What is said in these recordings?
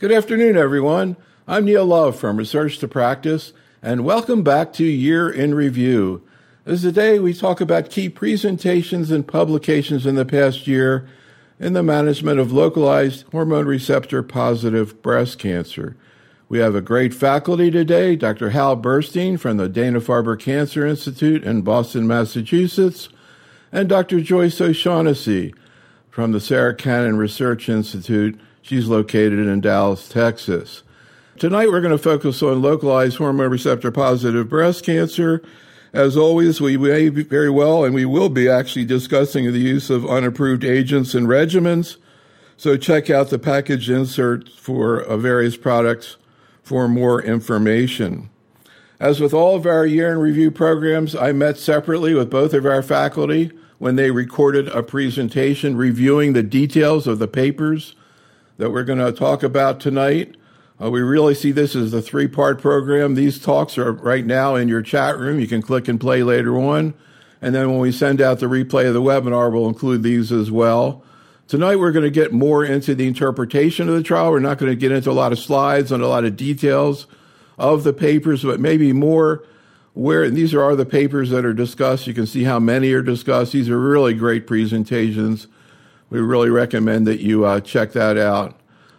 Good afternoon, everyone. I'm Neil Love from Research to Practice, and welcome back to Year in Review. This is the day we talk about key presentations and publications in the past year in the management of localized hormone receptor positive breast cancer. We have a great faculty today, Dr. Hal Burstein from the Dana-Farber Cancer Institute in Boston, Massachusetts, and Dr. Joyce O'Shaughnessy from the Sarah Cannon Research Institute. She's located in Dallas, Texas. Tonight we're going to focus on localized hormone receptor positive breast cancer. As always, we may be very well, and we will be actually discussing the use of unapproved agents and regimens. So check out the package insert for various products for more information. As with all of our year in review programs, I met separately with both of our faculty when they recorded a presentation reviewing the details of the papers that we're going to talk about tonight. We really see this as a three-part program. These talks are right now in your chat room. You can click and play later on. And then when we send out the replay of the webinar, we'll include these as well. Tonight, we're going to get more into the interpretation of the trial. We're not going to get into a lot of slides and a lot of details of the papers, but maybe more where these are the papers that are discussed. You can see how many are discussed. These are really great presentations. We really recommend that you check that out.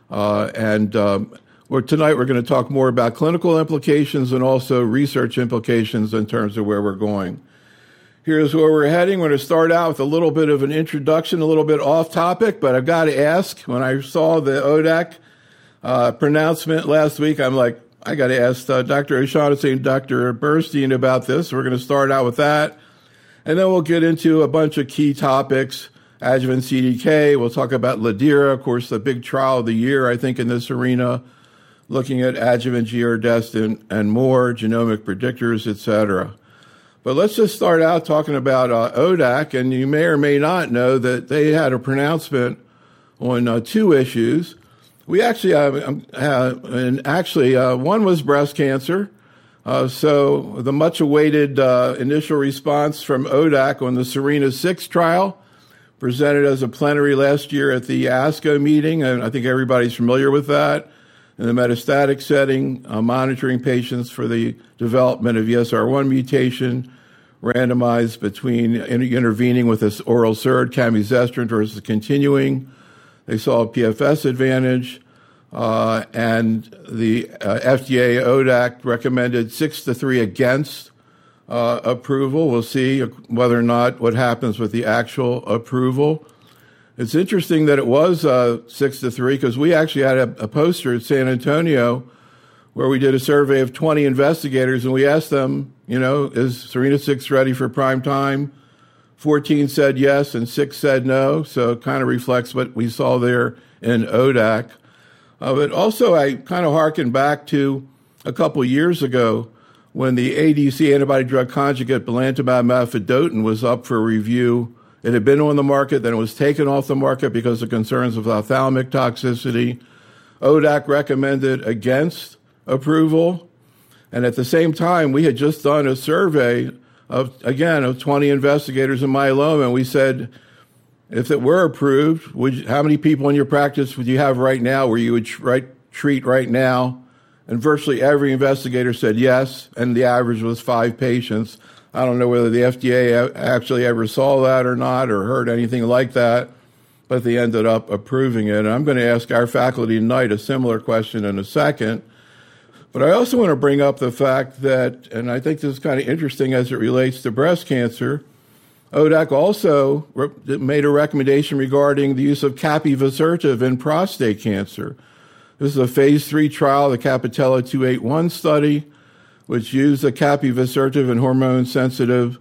Tonight we're going to talk more about clinical implications and also research implications in terms of where we're going. Here's where we're heading. We're going to start out with a little bit of an introduction, a little bit off topic, but I've got to ask, when I saw the ODAC pronouncement last week, I'm like, I got to ask Dr. O'Shaughnessy and Dr. Burstein about this. We're going to start out with that, and then we'll get into a bunch of key topics. Adjuvant CDK, we'll talk about Ladera, of course, the big trial of the year, I think, in this arena, looking at adjuvant giredestrant and more, genomic predictors, etc. But let's just start out talking about ODAC, and you may or may not know that they had a pronouncement on two issues. We actually one was breast cancer. So the much-awaited initial response from ODAC on the SERENA-6 trial, presented as a plenary last year at the ASCO meeting, and I think everybody's familiar with that, in the metastatic setting, monitoring patients for the development of ESR1 mutation, randomized between intervening with this oral SERD, camizestrant, versus continuing. They saw a PFS advantage, and the FDA ODAC recommended 6-3 against approval. We'll see whether or not what happens with the actual approval. It's interesting that it was 6-3 because we actually had a poster at San Antonio where we did a survey of 20 investigators and we asked them, is SERENA-6 ready for prime time? 14 said yes and 6 said no, so it kind of reflects what we saw there in ODAC. But also I kind of hearken back to a couple years ago when the ADC antibody-drug conjugate belantamab mafodotin was up for review. It had been on the market, then it was taken off the market because of concerns of ophthalmic toxicity. ODAC recommended against approval. And at the same time, we had just done a survey of 20 investigators in myeloma, and we said, if it were approved, how many people in your practice would you have right now where you would treat right now? And virtually every investigator said yes, and the average was 5 patients. I don't know whether the FDA actually ever saw that or not or heard anything like that, but they ended up approving it. And I'm going to ask our faculty tonight a similar question in a second. But I also want to bring up the fact that, and I think this is kind of interesting as it relates to breast cancer, ODAC also made a recommendation regarding the use of capivasertib in prostate cancer. This is a phase 3 trial, the Capitella 281 study, which used the capivasertib in hormone-sensitive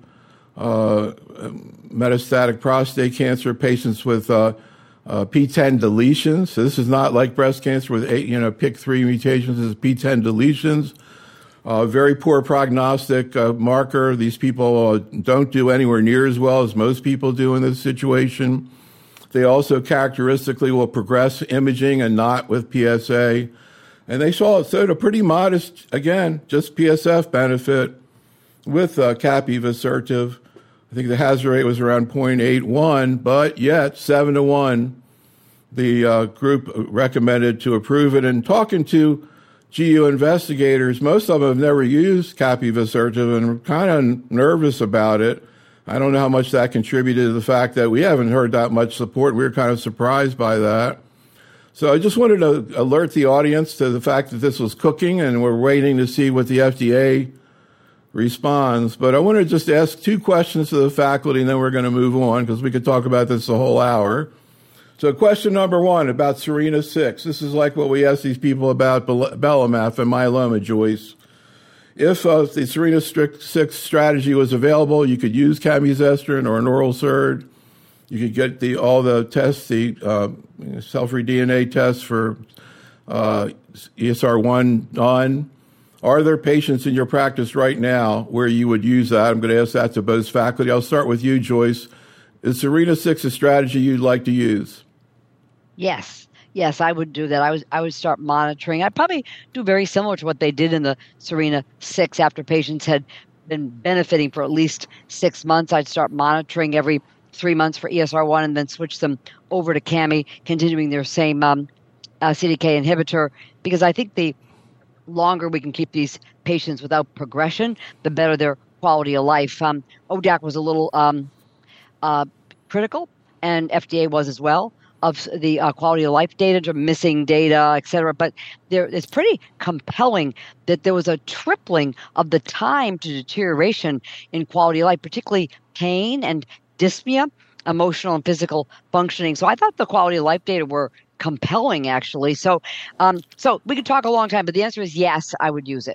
metastatic prostate cancer patients with PTEN deletions. So this is not like breast cancer with PIK3 mutations. This is PTEN deletions. Very poor prognostic marker. These people don't do anywhere near as well as most people do in this situation. They also characteristically will progress imaging and not with PSA. And they saw a pretty modest, again, just PSF benefit with the group recommended to approve it. And talking to GU investigators, most of them have never used capivasertib and are kind of nervous about it. I don't know how much that contributed to the fact that we haven't heard that much support. We were kind of surprised by that. So I just wanted to alert the audience to the fact that this was cooking, and we're waiting to see what the FDA responds. But I want to just ask two questions to the faculty, and then we're going to move on because we could talk about this a whole hour. So question number one about SERENA-6. This is like what we asked these people about belamaf and myeloma, Joyce. If the SERENA-6 strategy was available, you could use camizestrant or an oral SERD. You could get all the tests, the cell-free DNA tests for ESR1 done. Are there patients in your practice right now where you would use that? I'm going to ask that to both faculty. I'll start with you, Joyce. Is SERENA-6 a strategy you'd like to use? Yes, I would do that. I would start monitoring. I'd probably do very similar to what they did in the SERENA-6 after patients had been benefiting for at least 6 months. I'd start monitoring every 3 months for ESR1 and then switch them over to Cami, continuing their same CDK inhibitor, because I think the longer we can keep these patients without progression, the better their quality of life. ODAC was a little critical, and FDA was as well, of the quality of life data, missing data, et cetera. But it's pretty compelling that there was a tripling of the time to deterioration in quality of life, particularly pain and dyspnea, emotional and physical functioning. So I thought the quality of life data were compelling, actually. So we could talk a long time, but the answer is yes, I would use it.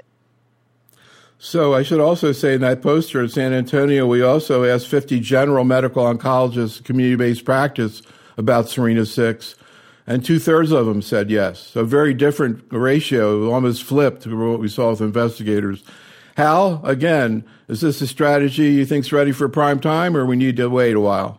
So I should also say in that poster at San Antonio, we also asked 50 general medical oncologists, community-based practice about SERENA-6, and 2/3 of them said yes. So a very different ratio, almost flipped to what we saw with investigators. Hal, again, is this a strategy you think's ready for prime time, or we need to wait a while?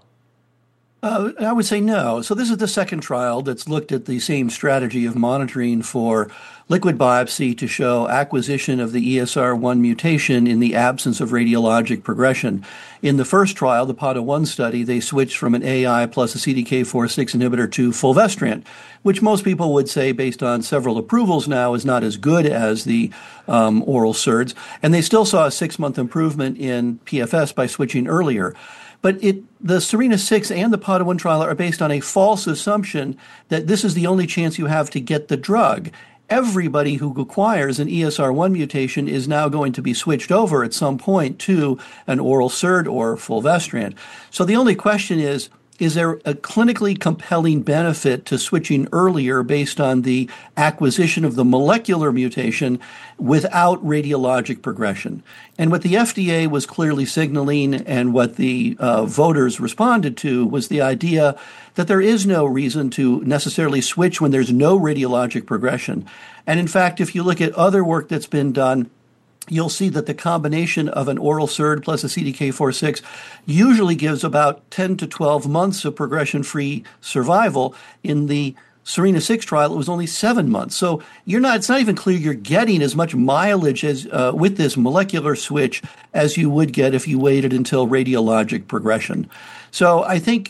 I would say no. So this is the second trial that's looked at the same strategy of monitoring for liquid biopsy to show acquisition of the ESR1 mutation in the absence of radiologic progression. In the first trial, the PADA-1 study, they switched from an AI plus a CDK4/6 inhibitor to fulvestrant, which most people would say, based on several approvals now, is not as good as the oral SERDs. And they still saw a 6-month improvement in PFS by switching earlier. But the SERENA-6 and the PADA-1 trial are based on a false assumption that this is the only chance you have to get the drug. Everybody who acquires an ESR1 mutation is now going to be switched over at some point to an oral SERD or fulvestrant. So the only question is there a clinically compelling benefit to switching earlier based on the acquisition of the molecular mutation without radiologic progression? And what the FDA was clearly signaling and what the voters responded to was the idea that there is no reason to necessarily switch when there's no radiologic progression. And in fact, if you look at other work that's been done, you'll see that the combination of an oral SERD plus a CDK4/6 usually gives about 10 to 12 months of progression-free survival. In the SERENA-6 trial, it was only 7 months. So it's not even clear you're getting as much mileage as with this molecular switch as you would get if you waited until radiologic progression. So I think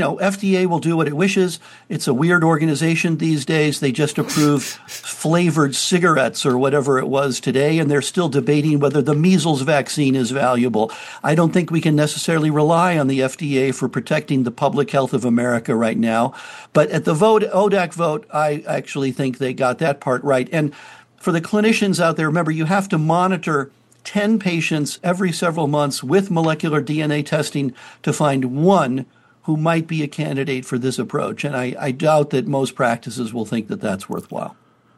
FDA will do what it wishes. It's a weird organization these days. They just approved flavored cigarettes or whatever it was today, and they're still debating whether the measles vaccine is valuable. I don't think we can necessarily rely on the FDA for protecting the public health of America right now. But at the ODAC vote, I actually think they got that part right. And for the clinicians out there, remember, you have to monitor 10 patients every several months with molecular DNA testing to find one who might be a candidate for this approach. And I doubt that most practices will think that that's worthwhile.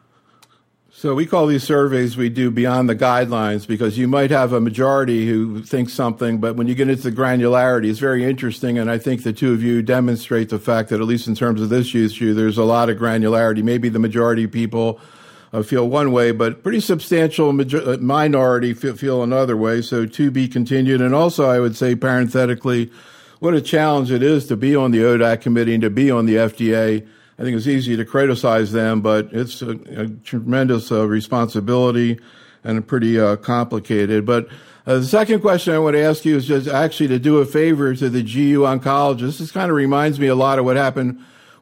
So we call these surveys we do beyond the guidelines because you might have a majority who thinks something, but when you get into the granularity, it's very interesting. And I think the two of you demonstrate the fact that, at least in terms of this issue, there's a lot of granularity. Maybe the majority of people feel one way, but pretty substantial minority feel another way. So to be continued. And also, I would say parenthetically, what a challenge it is to be on the ODAC committee and to be on the FDA. I think it's easy to criticize them, but it's a tremendous responsibility and pretty complicated. But the second question I want to ask you is just actually to do a favor to the GU oncologists. This kind of reminds me a lot of what happened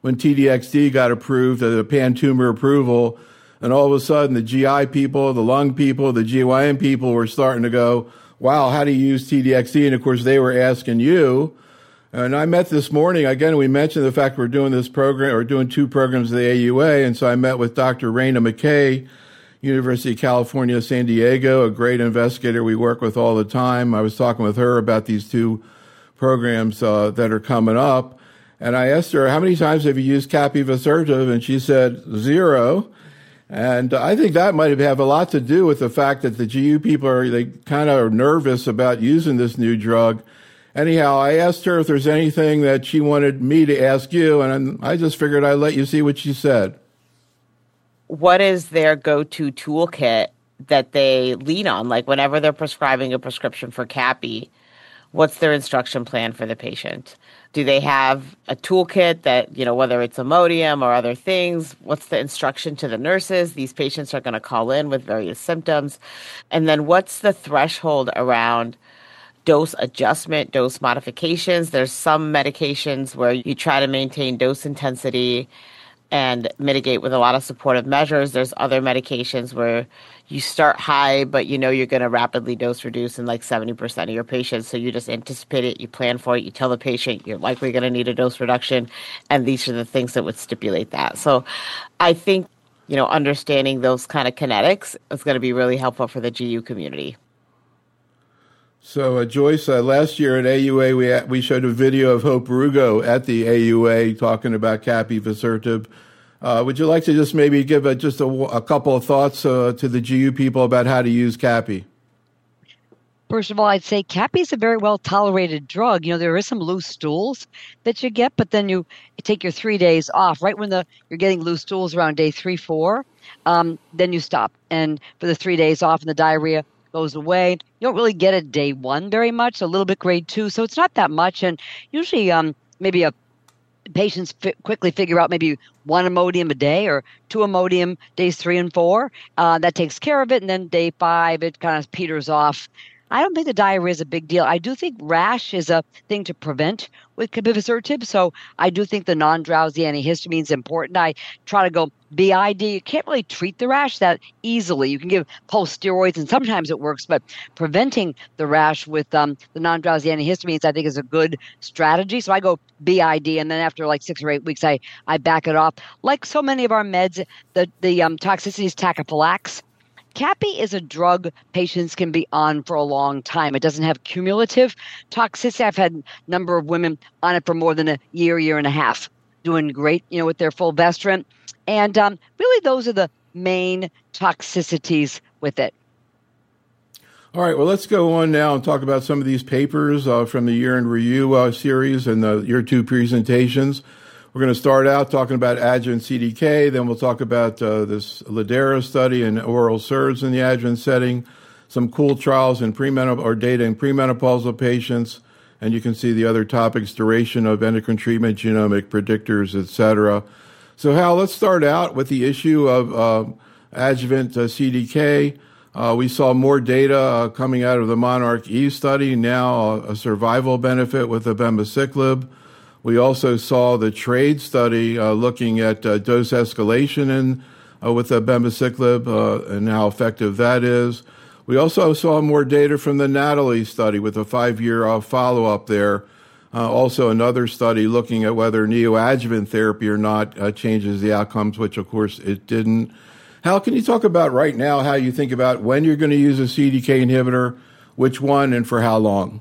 when TDXD got approved, the pan-tumor approval, and all of a sudden the GI people, the lung people, the GYN people were starting to go, wow, how do you use TDXD? And of course, they were asking you. And I met this morning, again, we mentioned the fact we're doing this program, or doing 2 programs at the AUA. And so I met with Dr. Raina McKay, University of California, San Diego, a great investigator we work with all the time. I was talking with her about these 2 programs that are coming up. And I asked her, how many times have you used capivasertib? And she said 0. And I think that might have a lot to do with the fact that the GU people they kind of are nervous about using this new drug. Anyhow, I asked her if there's anything that she wanted me to ask you, and I just figured I'd let you see what she said. What is their go-to toolkit that they lean on? Like whenever they're prescribing a prescription for Capi, what's their instruction plan for the patient? Do they have a toolkit that, whether it's Imodium or other things, what's the instruction to the nurses? These patients are going to call in with various symptoms. And then what's the threshold around dose adjustment, dose modifications? There's some medications where you try to maintain dose intensity and mitigate with a lot of supportive measures. There's other medications where you start high, but you're going to rapidly dose reduce in like 70% of your patients. So you just anticipate it, you plan for it, you tell the patient you're likely going to need a dose reduction, and these are the things that would stipulate that. So I think, understanding those kind of kinetics is going to be really helpful for the GU community. So, Joyce, last year at AUA, we showed a video of Hope Rugo at the AUA talking about capivasertib. Would you like to just maybe give a couple of thoughts to the GU people about how to use Capi? First of all, I'd say Capi is a very well-tolerated drug. There is some loose stools that you get, but then you take your 3 days off. Right when you're getting loose stools around day 3, 4, then you stop. And for the 3 days off and the diarrhea goes away. You don't really get it day 1 very much, a little bit grade 2, so it's not that much. And usually maybe patients quickly figure out maybe 1 Imodium a day or 2 Imodium days 3 and 4. That takes care of it, and then day 5, it kind of peters off. I don't think the diarrhea is a big deal. I do think rash is a thing to prevent with capivasertib, so I do think the non-drowsy antihistamine is important. I try to go BID. You can't really treat the rash that easily. You can give pulse steroids, and sometimes it works, but preventing the rash with the non-drowsy antihistamines, I think, is a good strategy. So I go BID, and then after like 6 or 8 weeks, I back it off. Like so many of our meds, the toxicity is tachyphylax. Capi is a drug patients can be on for a long time. It doesn't have cumulative toxicity. I've had a number of women on it for more than a year and a half, doing great, with their fulvestrant. And really, those are the main toxicities with it. All right, well, let's go on now and talk about some of these papers from the Year in Review series and the Year 2 presentations. We're going to start out talking about adjuvant CDK, then we'll talk about this lidERA study and oral SERDs in the adjuvant setting, some cool trials in data in premenopausal patients, and you can see the other topics, duration of endocrine treatment, genomic predictors, etc. So, Hal, let's start out with the issue of adjuvant CDK. We saw more data coming out of the Monarch E study, now a survival benefit with abemaciclib. We also saw the TRADE study looking at dose escalation with abemaciclib and how effective that is. We also saw more data from the NATALEE study with a 5-year follow-up there. Also another study looking at whether neoadjuvant therapy or not changes the outcomes, which of course it didn't. Hal, can you talk about right now how you think about when you're going to use a CDK inhibitor, which one, and for how long?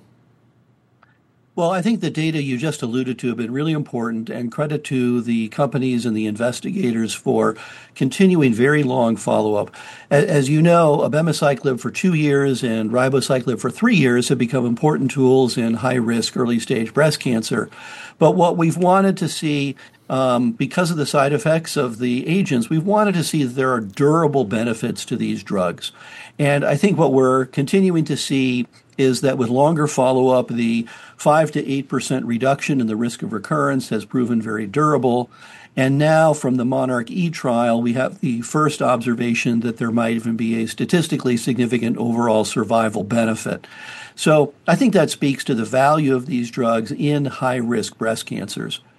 Well, I think the data you just alluded to have been really important, and credit to the companies and the investigators for continuing very long follow-up. As you know, abemaciclib for 2 years and ribociclib for 3 years have become important tools in high-risk early-stage breast cancer. But what we've wanted to see, because of the side effects of the agents, we've wanted to see that there are durable benefits to these drugs. And I think what we're continuing to see is that with longer follow-up, the 5 to 8% reduction in the risk of recurrence has proven very durable. And now from the Monarch E trial, we have the first observation that there might even be a statistically significant overall survival benefit. So I think that speaks to the value of these drugs in high-risk breast cancers.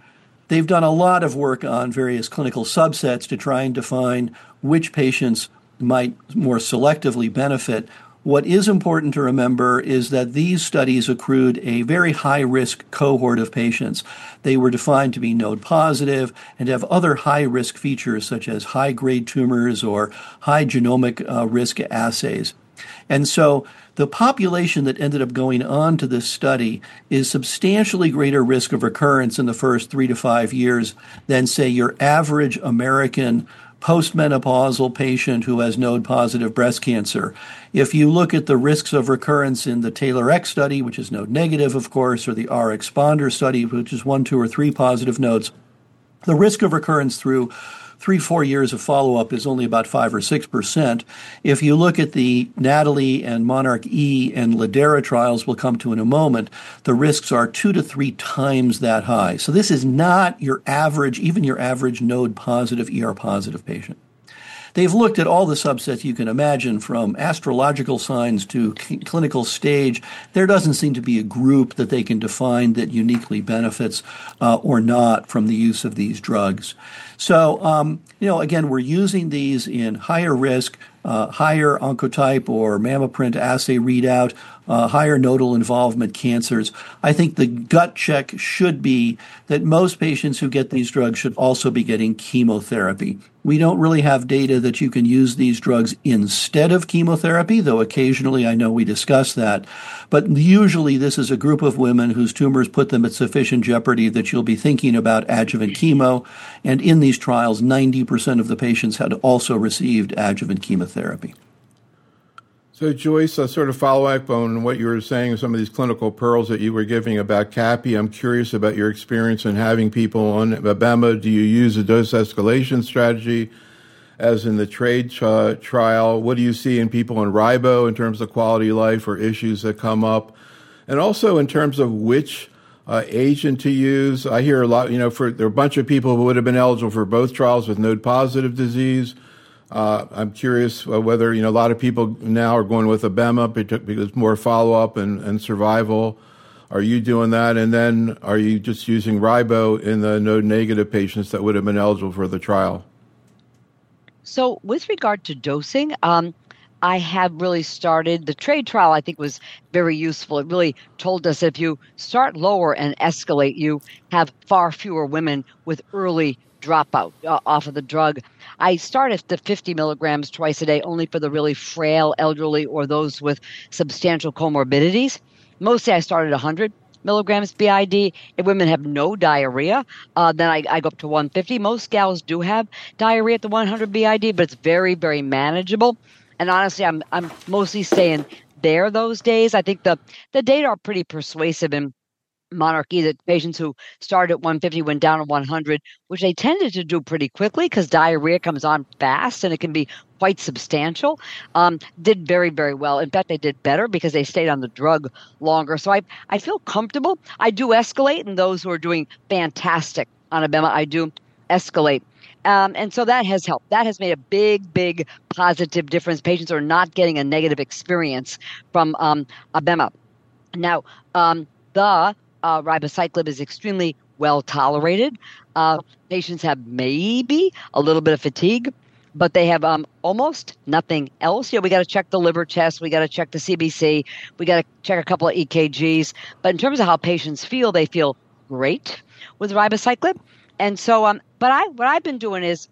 They've done a lot of work on various clinical subsets to try and define which patients might more selectively benefit. What is important to remember is that these studies accrued a very high-risk cohort of patients. They were defined to be node positive and have other high-risk features such as high-grade tumors or high genomic risk assays. And so the population that ended up going on to this study is substantially greater risk of recurrence in the first 3 to 5 years than, say, your average American postmenopausal patient who has node-positive breast cancer. If you look at the risks of recurrence in the TAILOR-X study, which is node-negative, of course, or the R-Exponder study, which is 1, 2, or 3 positive nodes, the risk of recurrence through 3-4 years of follow-up is only about 5 or 6%. If you look at the NATALEE and MONARCH-E and lidERA trials we'll come to in a moment, the risks are 2 to 3 times that high. So this is not your average, even your average node-positive, ER-positive patient. They've looked at all the subsets you can imagine, from astrological signs to clinical stage. There doesn't seem to be a group that they can define that uniquely benefits or not from the use of these drugs. So, again, we're using these in higher risk, higher oncotype or mammoprint assay readout, higher nodal involvement cancers. I think the gut check should be that most patients who get these drugs should also be getting chemotherapy. We don't really have data that you can use these drugs instead of chemotherapy, though occasionally I know we discuss that. But usually this is a group of women whose tumors put them at sufficient jeopardy that you'll be thinking about adjuvant chemo. And in these trials, 90% of the patients had also received adjuvant chemotherapy. So, Joyce, a sort of follow-up on what you were saying, some of these clinical pearls that you were giving about CAPI. I'm curious about your experience in having people on abema. Do you use a dose escalation strategy, as in the TRADE trial? What do you see in people on ribo in terms of quality of life or issues that come up? And also in terms of which agent to use. I hear a lot, there are a bunch of people who would have been eligible for both trials with node-positive disease. I'm curious whether, a lot of people now are going with abema because more follow-up and survival. Are you doing that? And then are you just using ribo in the node-negative patients that would have been eligible for the trial? So with regard to dosing, I have really started, the TRADE trial I think was very useful. It really told us if you start lower and escalate, you have far fewer women with early dropout off of the drug. I start at the 50 milligrams twice a day only for the really frail elderly or those with substantial comorbidities. Mostly I start at 100 milligrams BID. If women have no diarrhea, then I go up to 150. Most gals do have diarrhea at the 100 BID, but it's very, very manageable. And honestly, I'm mostly staying there those days. I think the data are pretty persuasive in MONARCH-E that patients who started at 150 went down to 100, which they tended to do pretty quickly because diarrhea comes on fast and it can be quite substantial, did very, very well. In fact, they did better because they stayed on the drug longer. So I feel comfortable. I do escalate, and those who are doing fantastic on abema, I do escalate. And so that has helped. That has made a big, big positive difference. Patients are not getting a negative experience from abema. Now, the ribociclib is extremely well tolerated. Patients have maybe a little bit of fatigue, but they have almost nothing else. We got to check the liver test. We got to check the CBC. We got to check a couple of EKGs. But in terms of how patients feel, they feel great with ribociclib. And so, what I've been doing is,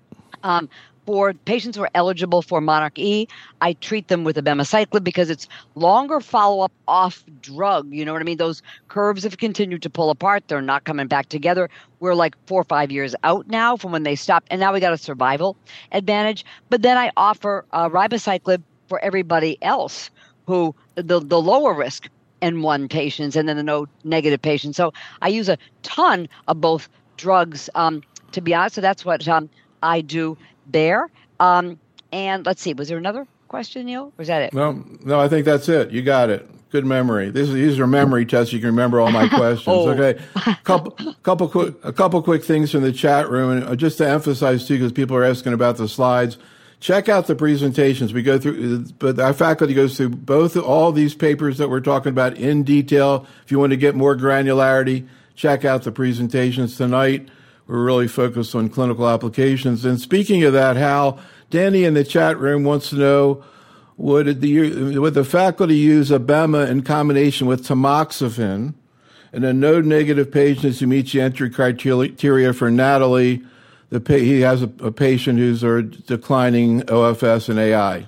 for patients who are eligible for MONARCH-E, I treat them with abemaciclib because it's longer follow-up off drug. You know what I mean? Those curves have continued to pull apart. They're not coming back together. We're like 4 or 5 years out now from when they stopped, and now we got a survival advantage. But then I offer ribociclib for everybody else who the lower risk N1 patients and then the node-negative patients. So I use a ton of both drugs, to be honest. So that's what I do there. And let's see, was there another question, Neil? Or was that it? No, I think that's it. You got it. Good memory. These are memory tests. You can remember all my questions. Okay. A couple quick things from the chat room, and just to emphasize too, because people are asking about the slides. Check out the presentations. We go through, but our faculty goes through all these papers that we're talking about in detail. If you want to get more granularity, check out the presentations tonight. We're really focused on clinical applications. And speaking of that, Hal, Danny in the chat room wants to know, would the faculty use abema in combination with tamoxifen in a node-negative patients who meet the entry criteria for Natalie? He has a patient who's declining OFS and AI.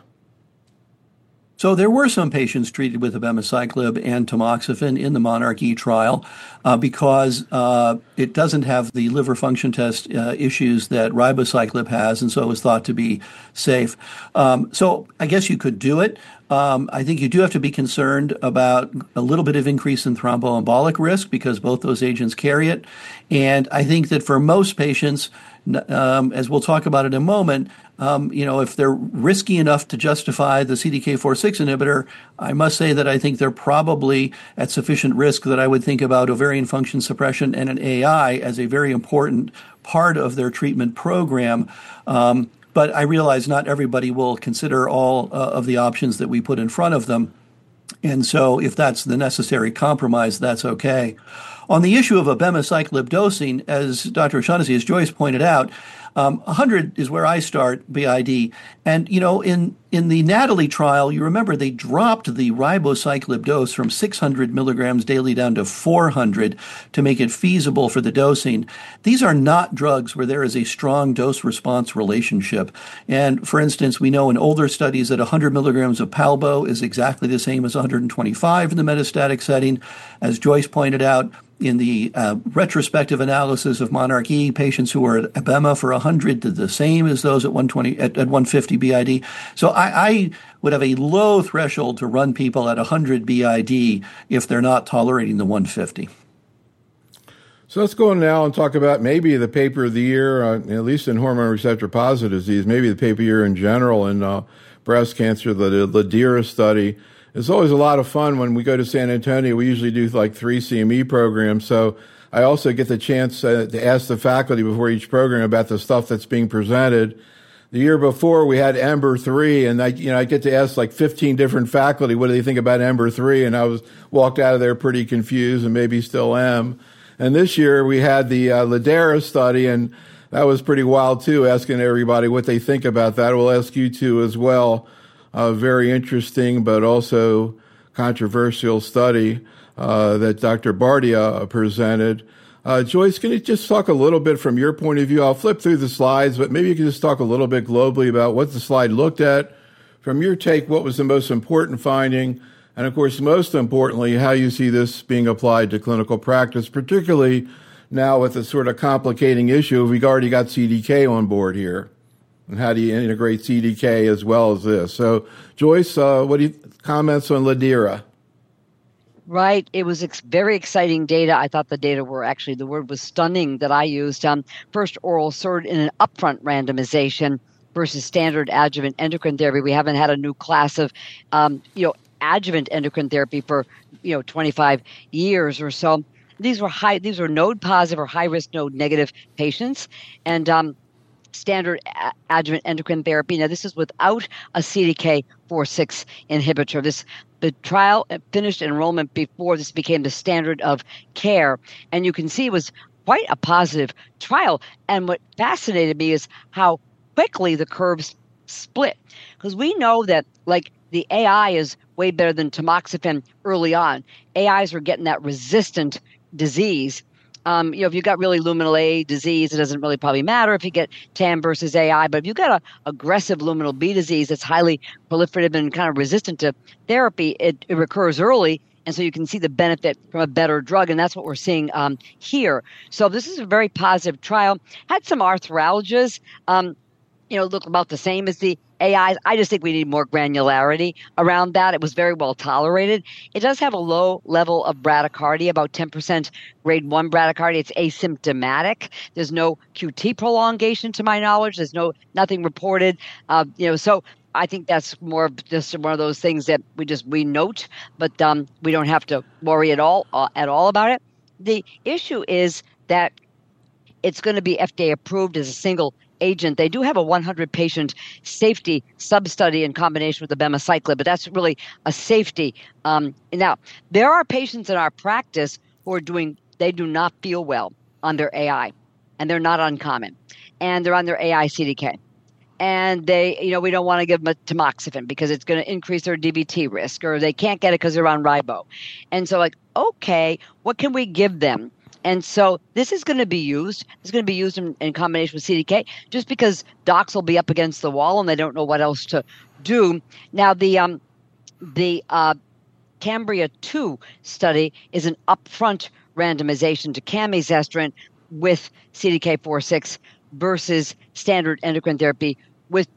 So there were some patients treated with abemaciclib and tamoxifen in the MONARCH-E trial because it doesn't have the liver function test issues that ribociclib has, and so it was thought to be safe. So I guess you could do it. I think you do have to be concerned about a little bit of increase in thromboembolic risk because both those agents carry it. And I think that for most patients, as we'll talk about in a moment, if they're risky enough to justify the CDK4/6 inhibitor, I must say that I think they're probably at sufficient risk that I would think about ovarian function suppression and an AI as a very important part of their treatment program. But I realize not everybody will consider all of the options that we put in front of them. And so if that's the necessary compromise, that's okay. On the issue of abemaciclib dosing, as Dr. O'Shaughnessy, as Joyce pointed out, 100 is where I start BID. And, in the Natalie trial, you remember they dropped the ribociclib dose from 600 milligrams daily down to 400 to make it feasible for the dosing. These are not drugs where there is a strong dose-response relationship. And, for instance, we know in older studies that 100 milligrams of Palbo is exactly the same as 125 in the metastatic setting. As Joyce pointed out, in the retrospective analysis of MONARCH-E, patients who were at abema for 100 did the same as those at 120 at 150 BID. So I would have a low threshold to run people at 100 BID if they're not tolerating the 150. So let's go now and talk about maybe the paper of the year, at least in hormone receptor positive disease, maybe the paper of the year in general in breast cancer, the lidERA study. It's always a lot of fun when we go to San Antonio. We usually do like 3 CME programs. So I also get the chance to ask the faculty before each program about the stuff that's being presented. The year before we had EMBER-3, and I get to ask like 15 different faculty, what do they think about EMBER-3? And I walked out of there pretty confused and maybe still am. And this year we had the lidERA study, and that was pretty wild too, asking everybody what they think about that. We'll ask you too as well. Very interesting, but also controversial study that Dr. Bardia presented. Joyce, can you just talk a little bit from your point of view? I'll flip through the slides, but maybe you can just talk a little bit globally about what the slide looked at. From your take, what was the most important finding? And of course, most importantly, how you see this being applied to clinical practice, particularly now with the sort of complicating issue of we've already got CDK on board here. And how do you integrate CDK as well as this? So, Joyce, what do you comments on lidERA? Right. It was very exciting data. I thought the data were actually, the word was stunning that I used. First oral SERD in an upfront randomization versus standard adjuvant endocrine therapy. We haven't had a new class of, adjuvant endocrine therapy for, 25 years or so. These were node positive or high risk node negative patients. And, standard adjuvant endocrine therapy. Now, this is without a CDK4/6 inhibitor. The trial finished enrollment before this became the standard of care. And you can see it was quite a positive trial. And what fascinated me is how quickly the curves split. Because we know that, like, the AI is way better than tamoxifen early on. AIs are getting that resistant disease. If you've got really luminal A disease, it doesn't really probably matter if you get TAM versus AI. But if you've got an aggressive luminal B disease that's highly proliferative and kind of resistant to therapy, it recurs early. And so you can see the benefit from a better drug. And that's what we're seeing here. So this is a very positive trial. Had some arthralgias, look about the same as the AIs. I just think we need more granularity around that. It was very well tolerated. It does have a low level of bradycardia, about 10% grade 1 bradycardia. It's asymptomatic. There's no QT prolongation to my knowledge. There's nothing reported. So I think that's more of just one of those things that we note, but we don't have to worry at all about it. The issue is that it's going to be FDA approved as a single agent. They do have a 100-patient safety sub-study in combination with abemaciclib, but that's really a safety. Now, there are patients in our practice who are doing they do not feel well on their AI, and they're not uncommon, and they're on their AI CDK. And they, we don't want to give them a tamoxifen because it's going to increase their DVT risk, or they can't get it because they're on ribo. And so okay, what can we give them? And so this is going to be used. It's going to be used in combination with CDK, just because docs will be up against the wall and they don't know what else to do. Now, the Cambria 2 study is an upfront randomization to camizestrant with CDK4/6 versus standard endocrine therapy with,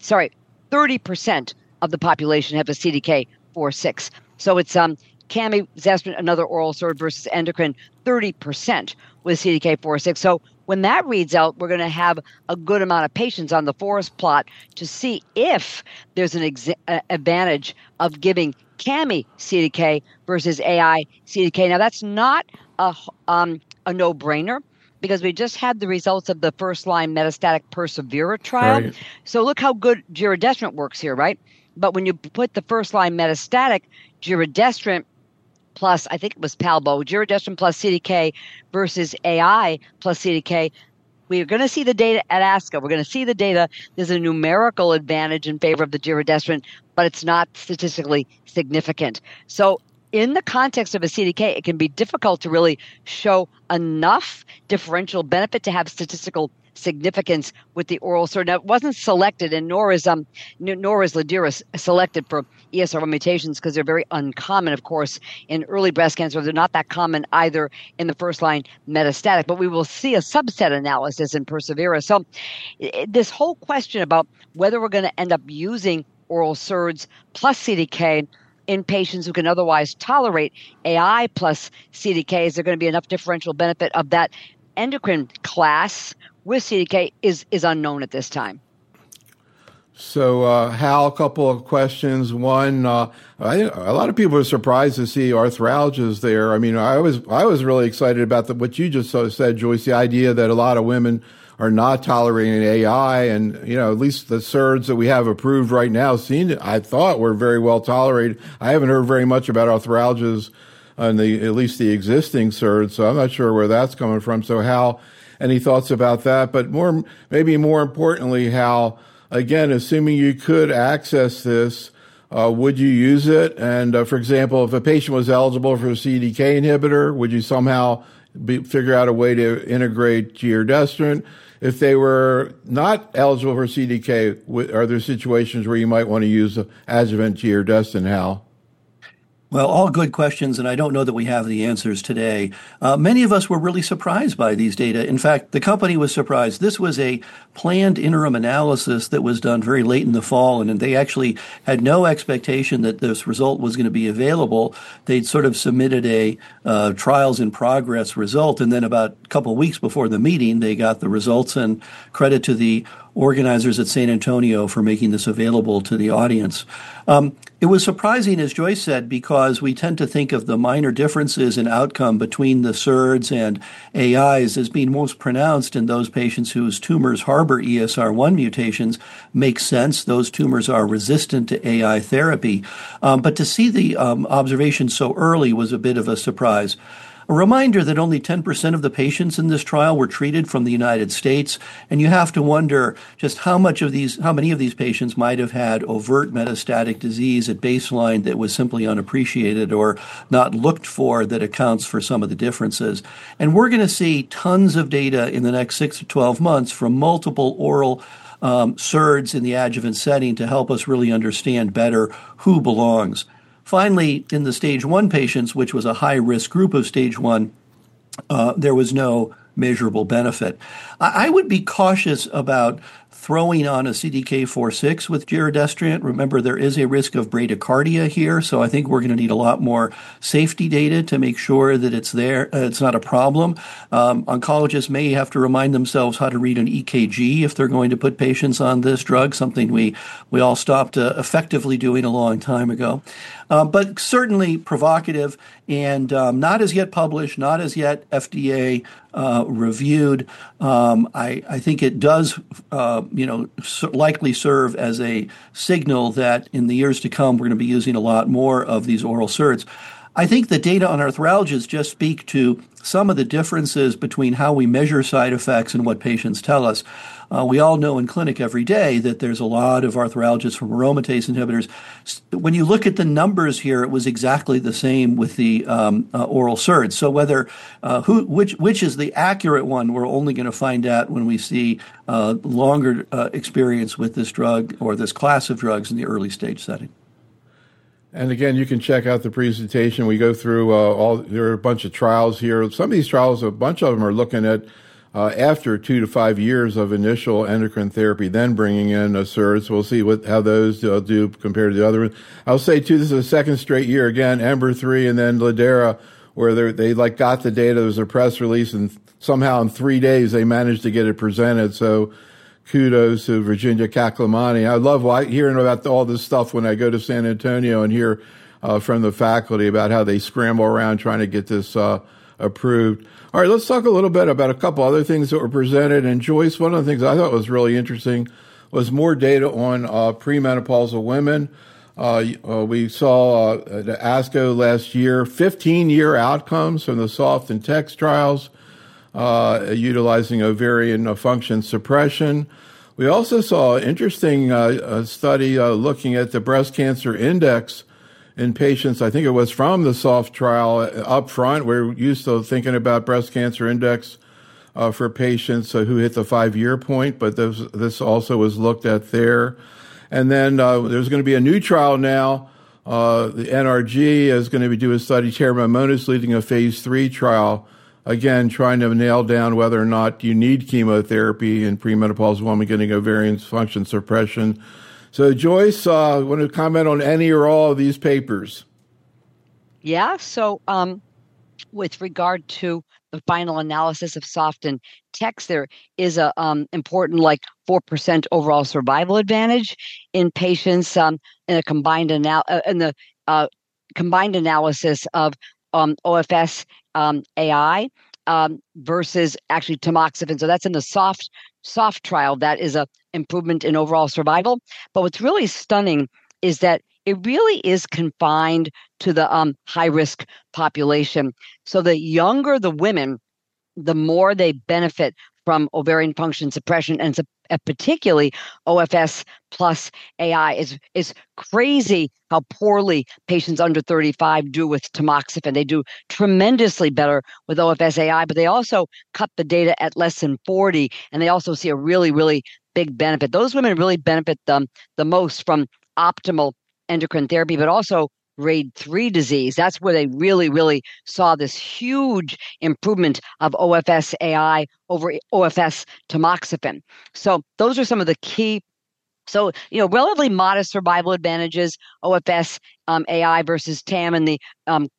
30% of the population have a CDK4/6. So it's camizestrant, another oral SERD, versus endocrine, 30% with CDK4/6. So when that reads out, we're going to have a good amount of patients on the forest plot to see if there's an advantage of giving Cami CDK versus AI CDK. Now, that's not a no-brainer, because we just had the results of the first-line metastatic Persevera trial. Right. So look how good giredestrant works here, right? But when you put the first-line metastatic giredestrant plus, I think it was Palbo, giredestrant plus CDK versus AI plus CDK, we are going to see the data at ASCO. We're going to see the data. There's a numerical advantage in favor of the giredestrant, but it's not statistically significant. So in the context of a CDK, it can be difficult to really show enough differential benefit to have statistical significance with the oral SERD. Now, it wasn't selected, and nor is Ladera selected for ESR1 mutations, because they're very uncommon, of course, in early breast cancer. They're not that common either in the first-line metastatic, but we will see a subset analysis in Persevera. So this whole question about whether we're going to end up using oral SERDs plus CDK in patients who can otherwise tolerate AI plus CDK, is there going to be enough differential benefit of that endocrine class with CDK is unknown at this time. So, Hal, a couple of questions. One, a lot of people are surprised to see arthralgias there. I mean, I was really excited about what you just said, Joyce, the idea that a lot of women are not tolerating AI, and at least the SERDs that we have approved right now I thought were very well tolerated. I haven't heard very much about arthralgias on at least the existing SERDs, so I'm not sure where that's coming from. So, Hal, any thoughts about that? But maybe more importantly, Hal, again, assuming you could access this, would you use it? And for example, if a patient was eligible for a CDK inhibitor, would you somehow figure out a way to integrate giredestrant? If they were not eligible for CDK, are there situations where you might want to use adjuvant giredestrant, Hal? Well, all good questions, and I don't know that we have the answers today. Many of us were really surprised by these data. In fact, the company was surprised. This was a planned interim analysis that was done very late in the fall, and they actually had no expectation that this result was going to be available. They'd sort of submitted a trials in progress result, and then about a couple of weeks before the meeting, they got the results, and credit to the organizers at San Antonio for making this available to the audience. It was surprising, as Joyce said, because we tend to think of the minor differences in outcome between the SERDs and AIs as being most pronounced in those patients whose tumors harbor ESR1 mutations. Makes sense. Those tumors are resistant to AI therapy. But to see the observation so early was a bit of a surprise. A reminder that only 10% of the patients in this trial were treated from the United States, and you have to wonder just how many of these patients might have had overt metastatic disease at baseline that was simply unappreciated or not looked for, that accounts for some of the differences. And we're going to see tons of data in the next 6 to 12 months from multiple oral SERDs in the adjuvant setting to help us really understand better who belongs. Finally, in the stage 1 patients, which was a high-risk group of stage 1, there was no measurable benefit. I would be cautious about throwing on a CDK4/6 with giredestrant. Remember, there is a risk of bradycardia here, so I think we're going to need a lot more safety data to make sure that it's there. It's not a problem. Oncologists may have to remind themselves how to read an EKG if they're going to put patients on this drug, something we all stopped effectively doing a long time ago. But certainly provocative and not as yet published, not as yet FDA reviewed. I think it does, likely serve as a signal that in the years to come, we're going to be using a lot more of these oral SERDs. I think the data on arthralgias just speak to some of the differences between how we measure side effects and what patients tell us. We all know in clinic every day that there's a lot of arthralgias from aromatase inhibitors. When you look at the numbers here, it was exactly the same with the oral SERDs. So whether which is the accurate one, we're only going to find out when we see longer experience with this drug or this class of drugs in the early stage setting. And again, you can check out the presentation. We go through there are a bunch of trials here. Some of these trials, a bunch of them are looking at after 2 to 5 years of initial endocrine therapy, then bringing in a SERD. So we'll see how those do compared to the other ones. I'll say, too, this is a second straight year, again, EMBER-3 and then lidERA, where they got the data. There was a press release, and somehow in 3 days they managed to get it presented. So kudos to Virginia Kaklamani. I love hearing about all this stuff when I go to San Antonio and hear from the faculty about how they scramble around trying to get this approved. All right, let's talk a little bit about a couple other things that were presented. And Joyce, one of the things I thought was really interesting was more data on premenopausal women. We saw at ASCO last year 15-year outcomes from the SOFT and TEX trials utilizing ovarian function suppression. We also saw an interesting study looking at the breast cancer index in patients. I think it was from the SOFT trial up front. We're used to thinking about breast cancer index for patients who hit the 5-year point, but this also was looked at there. And then there's going to be a new trial now. The NRG is going to do a study. Chair Momonis leading a phase 3 trial, again, trying to nail down whether or not you need chemotherapy in premenopausal women getting ovarian function suppression. So, Joyce, want to comment on any or all of these papers? Yeah, so with regard to the final analysis of SOFT and TEX, there is a important 4% overall survival advantage in patients in a combined combined analysis of OFS AI versus actually tamoxifen. So that's in the SOFT trial. That is a improvement in overall survival. But what's really stunning is that it really is confined to the high-risk population. So the younger the women, the more they benefit from ovarian function suppression, and particularly OFS plus AI. Is crazy how poorly patients under 35 do with tamoxifen. They do tremendously better with OFS AI, but they also cut the data at less than 40, and they also see a really, really big benefit. Those women really benefit the most from optimal endocrine therapy, but also grade 3 disease. That's where they really, really saw this huge improvement of OFS AI over OFS tamoxifen. So those are some of the key. So, relatively modest survival advantages, OFS AI versus TAM and the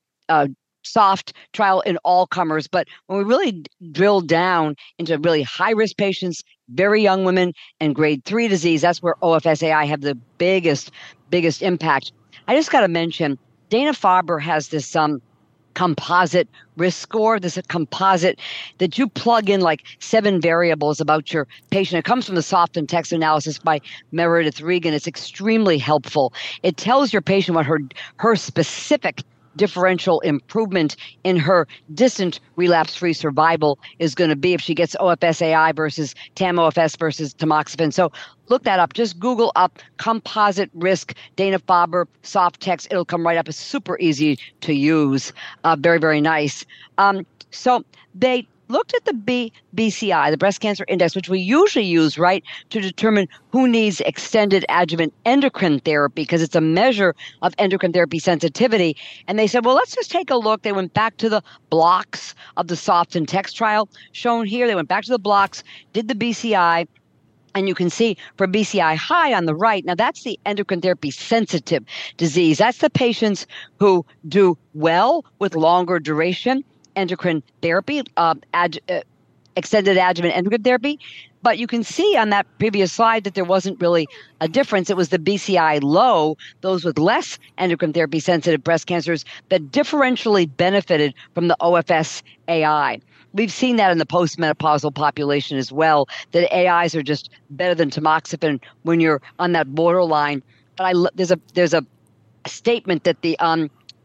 SOFT trial in all comers. But when we really drill down into really high-risk patients, very young women, and grade 3 disease, that's where OFS AI have the biggest impact. I just got to mention, Dana-Farber has this composite risk score. This is a composite that you plug in 7 variables about your patient. It comes from the SOFT and TEX analysis by Meredith Regan. It's extremely helpful. It tells your patient what her specific differential improvement in her distant relapse-free survival is going to be if she gets OFS AI versus TAM OFS versus tamoxifen. So look that up. Just Google up composite risk Dana-Farber SOFT TEX. It'll come right up. It's super easy to use. Very, very nice. So they looked at the BCI, the breast cancer index, which we usually use, right, to determine who needs extended adjuvant endocrine therapy, because it's a measure of endocrine therapy sensitivity. And they said, well, let's just take a look. They went back to the blocks of the SOFT and TEX trial shown here. They went back to the blocks, did the BCI, and you can see for BCI high on the right, now that's the endocrine therapy sensitive disease. That's the patients who do well with longer duration endocrine therapy, extended adjuvant endocrine therapy. But you can see on that previous slide that there wasn't really a difference. It was the BCI low, those with less endocrine therapy sensitive breast cancers, that differentially benefited from the OFS AI. We've seen that in the postmenopausal population as well, that AIs are just better than tamoxifen when you're on that borderline. But there's a statement that the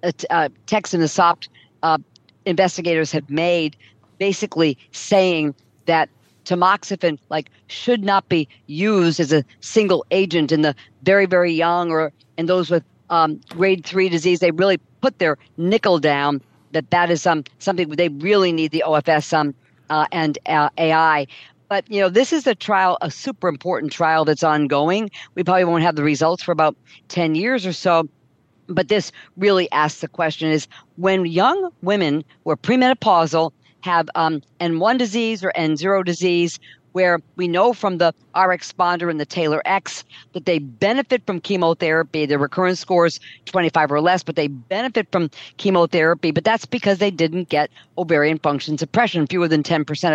text in the SOPT investigators have made, basically saying that tamoxifen should not be used as a single agent in the very, very young or in those with grade 3 disease. They really put their nickel down that is something they really need the OFS and AI. But, this is a super important trial that's ongoing. We probably won't have the results for about 10 years or so. But this really asks the question is, when young women who are premenopausal have N1 disease or N0 disease, where we know from the RxPonder and the TAILORx that they benefit from chemotherapy, the recurrence score is 25 or less, but they benefit from chemotherapy, but that's because they didn't get ovarian function suppression. Fewer than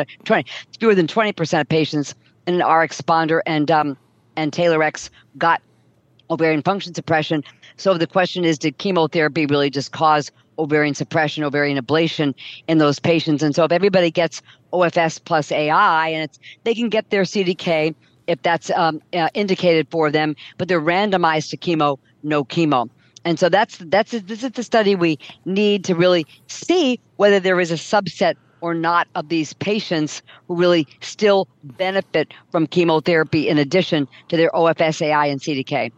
20% of patients in an RxPonder and TAILORx got ovarian function suppression. So the question is, did chemotherapy really just cause ovarian suppression, ovarian ablation in those patients? And so if everybody gets OFS plus AI, and they can get their CDK if that's indicated for them, but they're randomized to chemo, no chemo. And so this is the study we need to really see whether there is a subset or not of these patients who really still benefit from chemotherapy in addition to their OFS, AI, and CDK.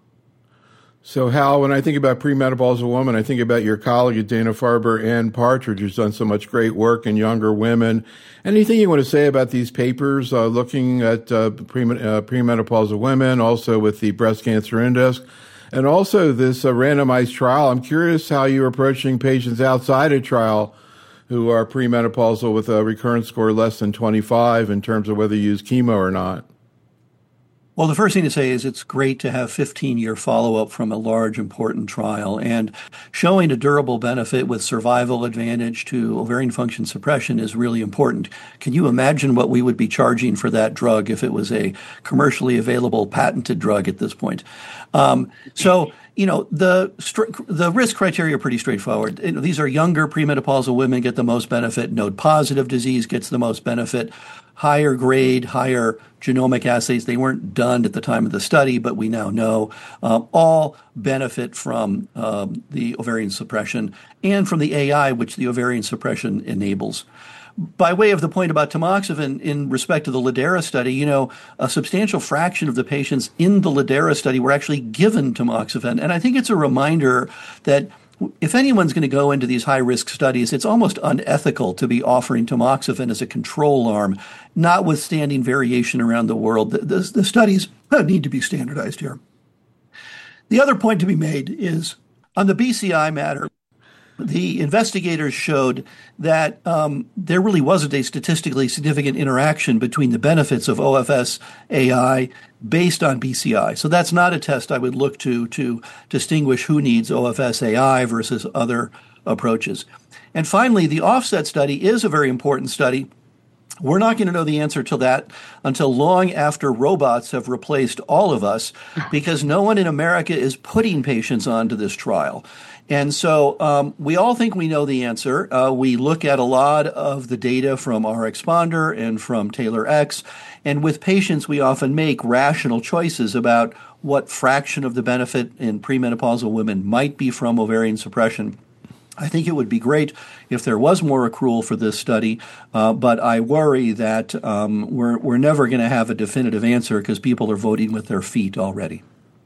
So, Hal, when I think about premenopausal women, I think about your colleague at Dana-Farber, Ann Partridge, who's done so much great work in younger women. Anything you want to say about these papers looking at premenopausal women, also with the breast cancer index, and also this randomized trial? I'm curious how you're approaching patients outside a trial who are premenopausal with a recurrence score less than 25 in terms of whether you use chemo or not. Well, the first thing to say is it's great to have 15-year follow-up from a large, important trial. And showing a durable benefit with survival advantage to ovarian function suppression is really important. Can you imagine what we would be charging for that drug if it was a commercially available patented drug at this point? The risk criteria are pretty straightforward. These are younger premenopausal women get the most benefit. Node-positive disease gets the most benefit. Higher grade, higher genomic assays. They weren't done at the time of the study, but we now know all benefit from the ovarian suppression and from the AI, which the ovarian suppression enables. By way of the point about tamoxifen, in respect to the lidERA study, a substantial fraction of the patients in the lidERA study were actually given tamoxifen. And I think it's a reminder that if anyone's going to go into these high-risk studies, it's almost unethical to be offering tamoxifen as a control arm, notwithstanding variation around the world. The studies need to be standardized here. The other point to be made is on the BCI matter, the investigators showed that there really wasn't a statistically significant interaction between the benefits of OFS AI based on BCI. So that's not a test I would look to distinguish who needs OFS AI versus other approaches. And finally, the offset study is a very important study. We're not going to know the answer to that until long after robots have replaced all of us, because no one in America is putting patients onto this trial. And so we all think we know the answer. We look at a lot of the data from RxPonder and from TAILORx, and with patients we often make rational choices about what fraction of the benefit in premenopausal women might be from ovarian suppression. I think it would be great if there was more accrual for this study, but I worry that we're never going to have a definitive answer because people are voting with their feet already.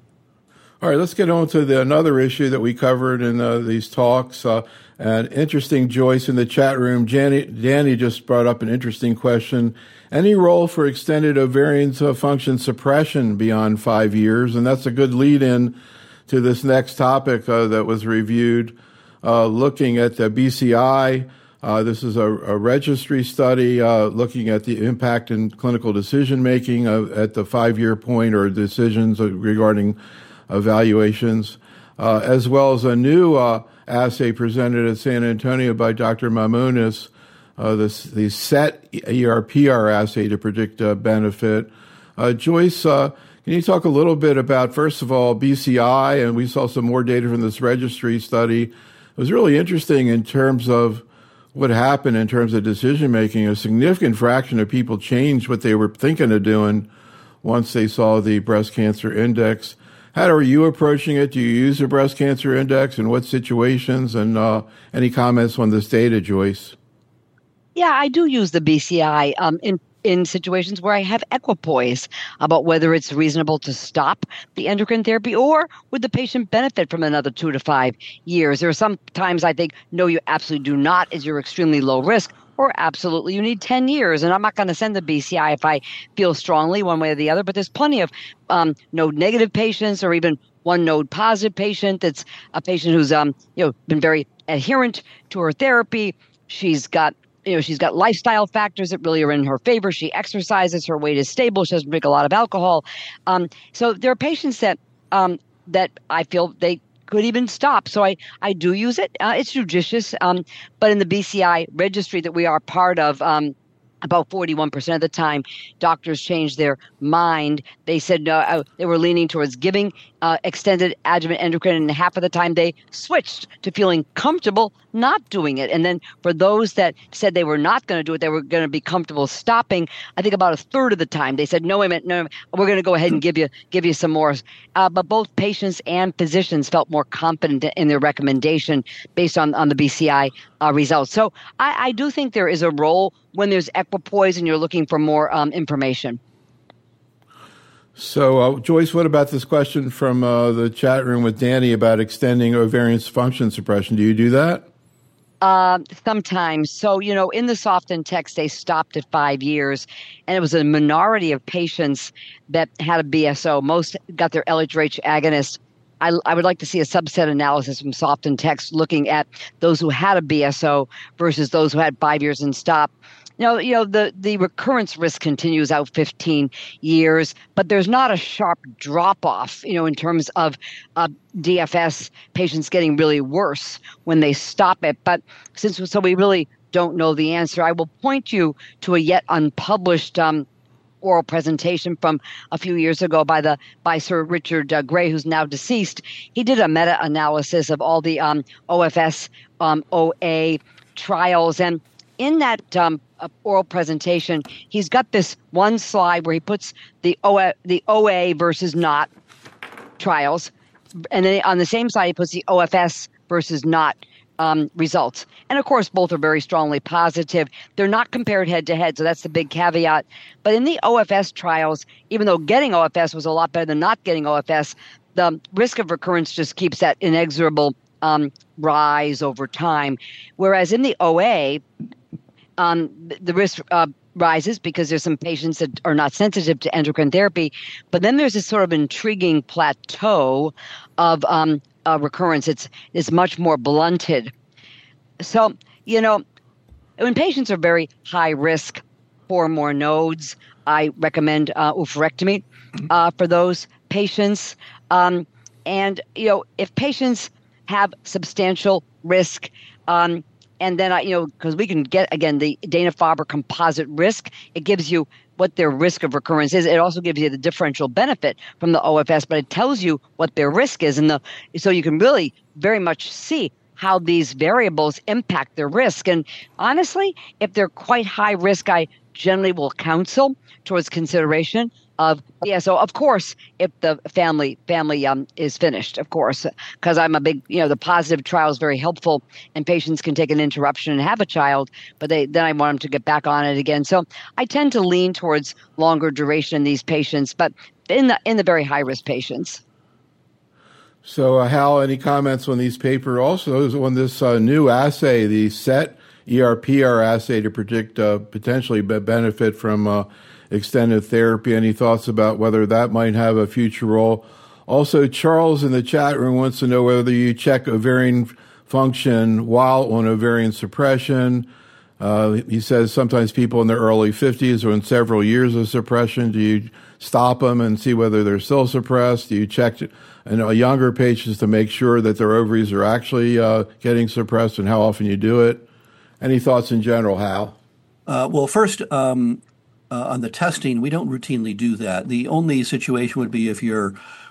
All right, let's get on to another issue that we covered in these talks. And interesting, Joyce, in the chat room, Danny just brought up an interesting question. Any role for extended ovarian function suppression beyond 5 years? And that's a good lead-in to this next topic that was reviewed, looking at the BCI. This is a registry study looking at the impact in clinical decision-making at the 5-year point or decisions regarding evaluations, as well as a new assay presented at San Antonio by Dr. Mamounis, the SET-ERPR assay to predict benefit. Joyce, can you talk a little bit about, first of all, BCI? And we saw some more data from this registry study. It was really interesting in terms of what happened in terms of decision-making. A significant fraction of people changed what they were thinking of doing once they saw the breast cancer index. How are you approaching it? Do you use the breast cancer index? In what situations? And any comments on this data, Joyce? Yeah, I do use the BCI in situations where I have equipoise about whether it's reasonable to stop the endocrine therapy or would the patient benefit from another 2 to 5 years. There are some times I think, no, you absolutely do not, as you're extremely low risk, or absolutely you need 10 years. And I'm not going to send the BCI if I feel strongly one way or the other, but there's plenty of node negative patients or even one node positive patient that's a patient who's been very adherent to her therapy. She's got lifestyle factors that really are in her favor. She exercises, her weight is stable, she doesn't drink a lot of alcohol. So there are patients that I feel they could even stop. So I do use it. It's judicious. But in the BCI registry that we are part of, about 41% of the time, doctors changed their mind. They said they were leaning towards giving extended adjuvant endocrine, and half of the time they switched to feeling comfortable not doing it. And then for those that said they were not going to do it, they were going to be comfortable stopping, I think about a third of the time they said, no, we're going to go ahead and give you some more. But both patients and physicians felt more confident in their recommendation based on the BCI results. So I do think there is a role when there's equipoise and you're looking for more information. So, Joyce, what about this question from the chat room with Danny about extending ovarian function suppression? Do you do that? Sometimes. So, in the Soften text, they stopped at 5 years, and it was a minority of patients that had a BSO. Most got their LHRH agonist. I would like to see a subset analysis from Soften text looking at those who had a BSO versus those who had 5 years and stopped. The recurrence risk continues out 15 years, but there's not a sharp drop off, in terms of DFS patients getting really worse when they stop it. But so we really don't know the answer. I will point you to a yet unpublished oral presentation from a few years ago by Sir Richard Gray, who's now deceased. He did a meta-analysis of all the OFS OA trials, and in that oral presentation, he's got this one slide where he puts the OA versus not trials, and then on the same slide he puts the OFS versus not results. And of course, both are very strongly positive. They're not compared head to head, so that's the big caveat. But in the OFS trials, even though getting OFS was a lot better than not getting OFS, the risk of recurrence just keeps that inexorable rise over time. Whereas in the OA, the risk rises because there's some patients that are not sensitive to endocrine therapy, but then there's this sort of intriguing plateau of recurrence. It's much more blunted. So, when patients are very high risk for more nodes, I recommend oophorectomy for those patients. And, if patients have substantial risk, and then, because we can get, again, the Dana-Farber composite risk, it gives you what their risk of recurrence is. It also gives you the differential benefit from the OFS, but it tells you what their risk is. So you can really very much see how these variables impact their risk. And honestly, if they're quite high risk, I generally will counsel towards consideration of BSO, of course, if the family is finished, of course, because I'm a big, the positive trial is very helpful, and patients can take an interruption and have a child, but then I want them to get back on it again. So I tend to lean towards longer duration in these patients, but in the very high risk patients. So, Hal, any comments on these papers? Also, on this new assay, the SET ERPR assay to predict potentially benefit from extended therapy. Any thoughts about whether that might have a future role? Also, Charles in the chat room wants to know whether you check ovarian function while on ovarian suppression. He says sometimes people in their early 50s are in several years of suppression. Do you stop them and see whether they're still suppressed? Do you check younger patients to make sure that their ovaries are actually getting suppressed, and how often you do it? Any thoughts in general, Hal? Well, first, on the testing, we don't routinely do that. The only situation would be if you're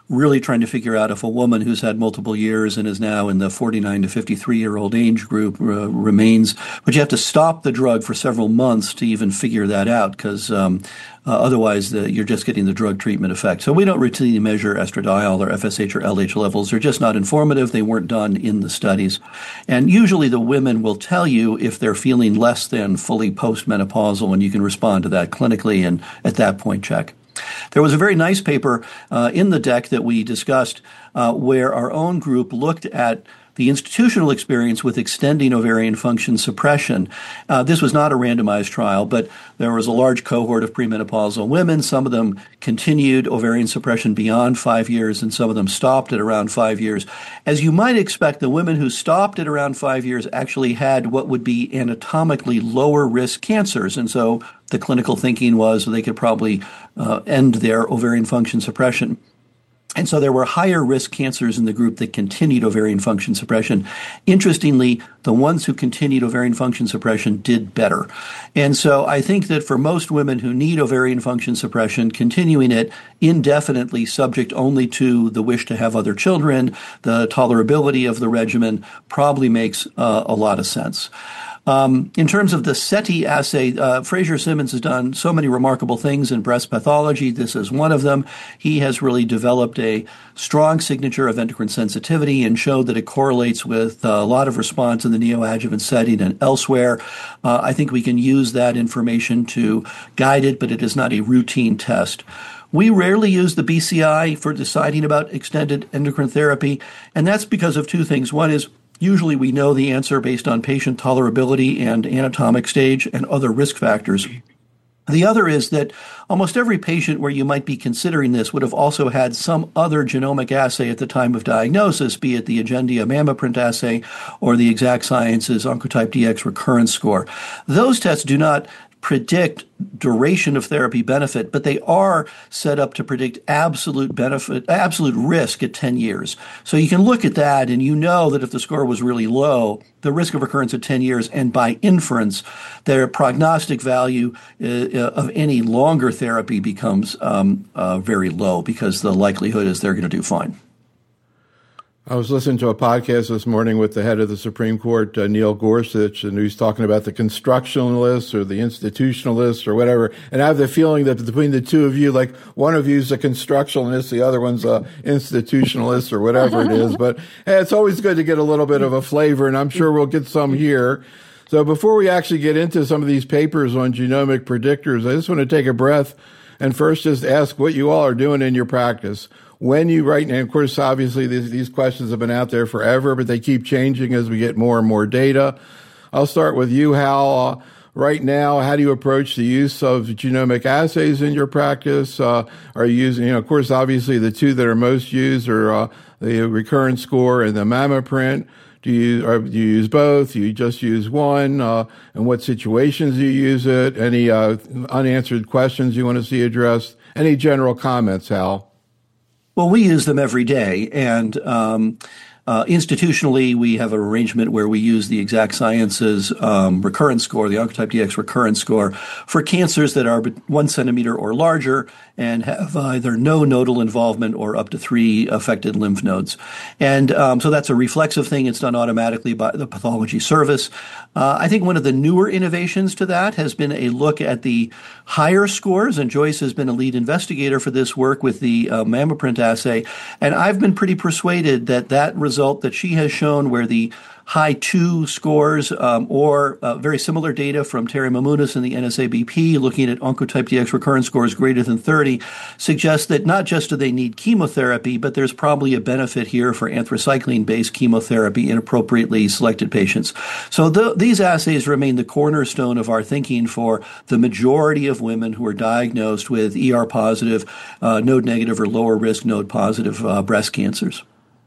really trying to figure out if a woman who's had multiple years and is now in the 49 to 53-year-old age group remains. But you have to stop the drug for several months to even figure that out, because otherwise you're just getting the drug treatment effect. So we don't routinely measure estradiol or FSH or LH levels. They're just not informative. They weren't done in the studies. And usually the women will tell you if they're feeling less than fully postmenopausal, and you can respond to that clinically and at that point check. There was a very nice paper in the deck that we discussed where our own group looked at the institutional experience with extending ovarian function suppression. This was not a randomized trial, but there was a large cohort of premenopausal women. Some of them continued ovarian suppression beyond 5 years, and some of them stopped at around 5 years. As you might expect, the women who stopped at around 5 years actually had what would be anatomically lower risk cancers. And so the clinical thinking was they could probably end their ovarian function suppression. And so there were higher risk cancers in the group that continued ovarian function suppression. Interestingly, the ones who continued ovarian function suppression did better. And so I think that for most women who need ovarian function suppression, continuing it indefinitely, subject only to the wish to have other children, the tolerability of the regimen, probably makes a lot of sense. In terms of the SETI assay, Fraser Simmons has done so many remarkable things in breast pathology. This is one of them. He has really developed a strong signature of endocrine sensitivity and showed that it correlates with a lot of response in the neoadjuvant setting and elsewhere. I think we can use that information to guide it, but it is not a routine test. We rarely use the BCI for deciding about extended endocrine therapy, and that's because of two things. One is usually we know the answer based on patient tolerability and anatomic stage and other risk factors. The other is that almost every patient where you might be considering this would have also had some other genomic assay at the time of diagnosis, be it the Agendia MammaPrint assay or the Exact Sciences Oncotype DX recurrence score. Those tests do not predict duration of therapy benefit, but they are set up to predict absolute benefit, absolute risk at 10 years. So you can look at that and you know that if the score was really low, the risk of recurrence at 10 years, and by inference, their prognostic value of any longer therapy becomes very low, because the likelihood is they're going to do fine. I was listening to a podcast this morning with the head of the Supreme Court, Neil Gorsuch, and he's talking about the constructionalists or the institutionalists or whatever. And I have the feeling that between the two of you, like one of you's a constructionalist, the other one's a institutionalist or whatever it is. But hey, it's always good to get a little bit of a flavor, and I'm sure we'll get some here. So before we actually get into some of these papers on genomic predictors, I just want to take a breath and first just ask what you all are doing in your practice. When you write, and of course, obviously, these questions have been out there forever, but they keep changing as we get more and more data. I'll start with you, Hal. Right now, how do you approach the use of genomic assays in your practice? Are you using, of course, obviously, the two that are most used are the recurrence score and the MammaPrint. Do you use both? Do you just use one? And what situations do you use it? Any unanswered questions you want to see addressed? Any general comments, Hal? Well, we use them every day, and institutionally, we have an arrangement where we use the Exact Sciences recurrence score, the Oncotype DX recurrence score, for cancers that are 1 centimeter or larger and have either no nodal involvement or up to 3 affected lymph nodes. And so that's a reflexive thing. It's done automatically by the pathology service. I think one of the newer innovations to that has been a look at the higher scores, and Joyce has been a lead investigator for this work with the MammaPrint assay. And I've been pretty persuaded that that result that she has shown, where the high 2 scores or very similar data from Terry Mamounis and the NSABP looking at Oncotype DX recurrence scores greater than 30 suggests that not just do they need chemotherapy, but there's probably a benefit here for anthracycline-based chemotherapy in appropriately selected patients. So these assays remain the cornerstone of our thinking for the majority of women who are diagnosed with ER-positive, node-negative, or lower-risk node-positive breast cancers.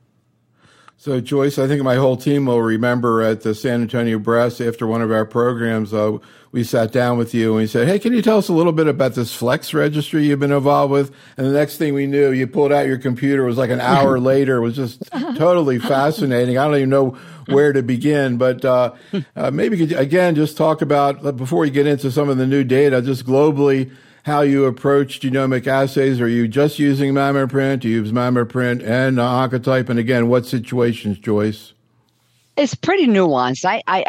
So, Joyce, I think my whole team will remember at the San Antonio Breast, after one of our programs, we sat down with you and we said, hey, can you tell us a little bit about this Flex registry you've been involved with? And the next thing we knew, you pulled out your computer. It was like an hour later. It was just totally fascinating. I don't even know where to begin, but maybe, again, just talk about, before we get into some of the new data, just globally, how you approach genomic assays? Are you just using MammaPrint? Do you use MammaPrint and Oncotype? And again, what situations, Joyce? It's pretty nuanced.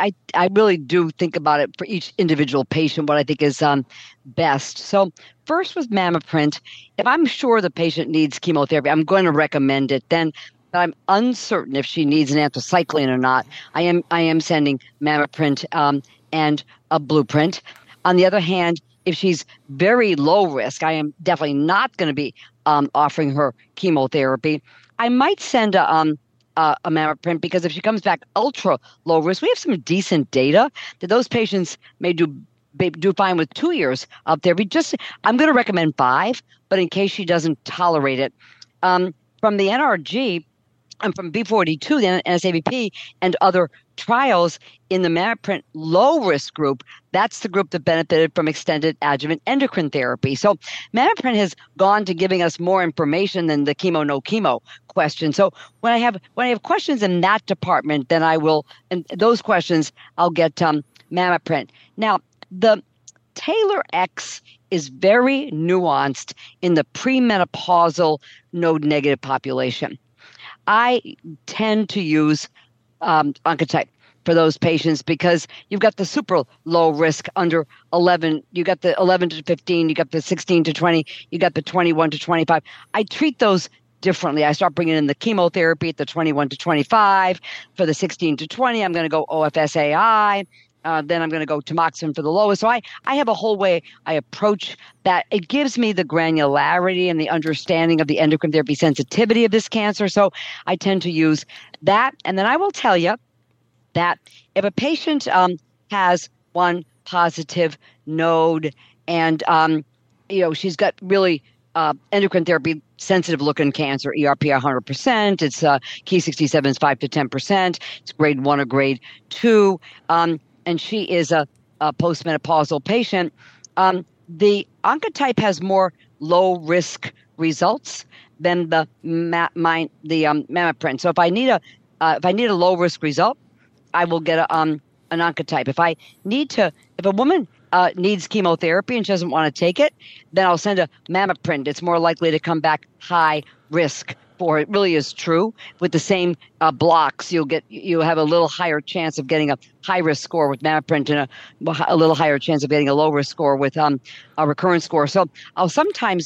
I really do think about it for each individual patient, what I think is best. So first with MammaPrint, if I'm sure the patient needs chemotherapy, I'm going to recommend it. Then I'm uncertain if she needs an anthracycline or not, I am sending MammaPrint and a blueprint. On the other hand, if she's very low risk, I am definitely not going to be offering her chemotherapy. I might send a MammaPrint because if she comes back ultra low risk, we have some decent data that those patients may do fine with 2 years of therapy. I'm going to recommend 5, but in case she doesn't tolerate it. From the NRG, and from B42, the NSABP, and other trials in the MammaPrint low-risk group, that's the group that benefited from extended adjuvant endocrine therapy. So MammaPrint has gone to giving us more information than the chemo, no chemo question. So when I have questions in that department, then I will, and those questions, I'll get MammaPrint. Now, the TAILOR-X is very nuanced in the premenopausal node-negative population. I tend to use Oncotype for those patients because you've got the super low risk under 11, you got the 11 to 15, you got the 16 to 20, you got the 21 to 25. I treat those differently. I start bringing in the chemotherapy at the 21 to 25. For the 16 to 20, I'm going to go OFSAI. Then I'm going to go tamoxifen for the lowest. So I have a whole way I approach that. It gives me the granularity and the understanding of the endocrine therapy sensitivity of this cancer. So I tend to use that. And then I will tell you that if a patient has one positive node and she's got really endocrine therapy sensitive looking cancer, ERP 100%. It's Ki-67 is 5 to 10%. It's grade 1 or grade 2. And she is a postmenopausal patient, the Oncotype has more low-risk results than the MammaPrint. So if I need a low-risk result, I will get an Oncotype. If a woman needs chemotherapy and she doesn't want to take it, then I'll send a MammaPrint. It's more likely to come back high risk. It really is true. With the same blocks, you have a little higher chance of getting a high risk score with MammaPrint and a little higher chance of getting a low risk score with a recurrence score. So I'll sometimes